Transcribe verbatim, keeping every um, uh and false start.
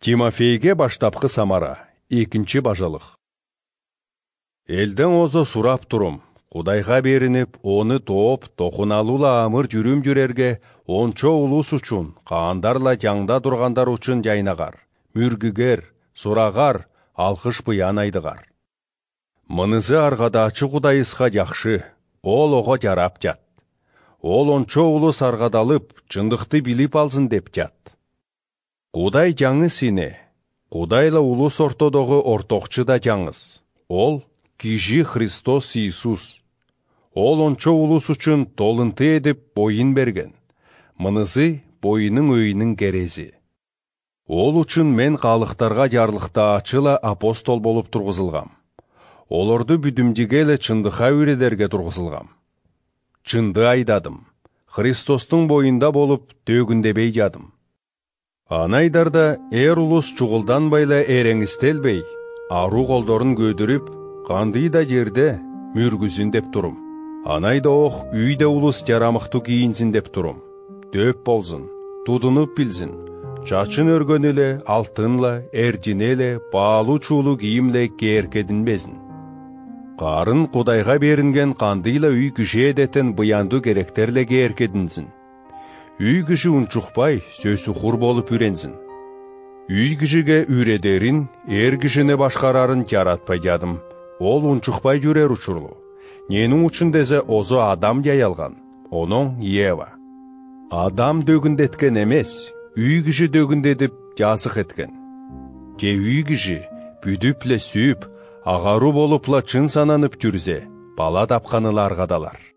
Тимофейге баштапкы самара, экинчи бажалык. Элден озо сурап турум, Кудайга беринип, оны тооп, токуналуула амыр жүрүм жүрерге, ончо улус үчүн, каандарла жаңда тургандар үчүн жайнагар, мүргүгер, сурагар, алкыш быян айдыгар. Мынызы аргадачы Кудайыска жакшы, ол ого жарап жат. Ол ончо улус аргадалып, чындыкты билип алсын деп жат. Кудай жаңы сине, Кудайла улус ортодогу ортокчу да жаңыз. Ол киши Христос Иисус. Ол ончо улус үчүн толынты эдип боюн берген. Мынызы боюнун өйүнүн керези. Ол үчүн мен калыктарга жарлыктаачыла апостол болуп тургузулгам. Олорду бүдүмдүгө эле чындыкка үйрөдерге тургузулгам. Чынды айдадым. Христостун боюнда болуп төгүндебей жадым. Анайдарда эр улус чугулданбайла эреңистелбей, ару колдорун көдүрүп, кандыйда жерде мүргүзүн деп турум. Анайда ох үйдө улус жарамыктуу кийинсин деп турум. Дөп болсун, тудунуп билсин, чачын өргөн эле, алтынла, эржин эле, баалуу чуулуу кийимле кээркединбесин. Карын Кудайга беринген кандыйла үй киши эдетен буяндуу керектерле кээркединсин. Үй киши унчукпай, сөзү хур болуп үренсин. Үй кишиге үйредерин, эр кишини башкарарын жаратпай жадым. Ол унчукпай жүрер учурлу. Ненің үчүн десе озо адам жайалган, оноң Ева. Адам дөгүндеткен эмес, үй киши дөгүндетип жазык эткен. Же үй киши бүдүпле сүйүп, агаруу болупла чын сананып жүрсе, бала тапканылар аргадалар.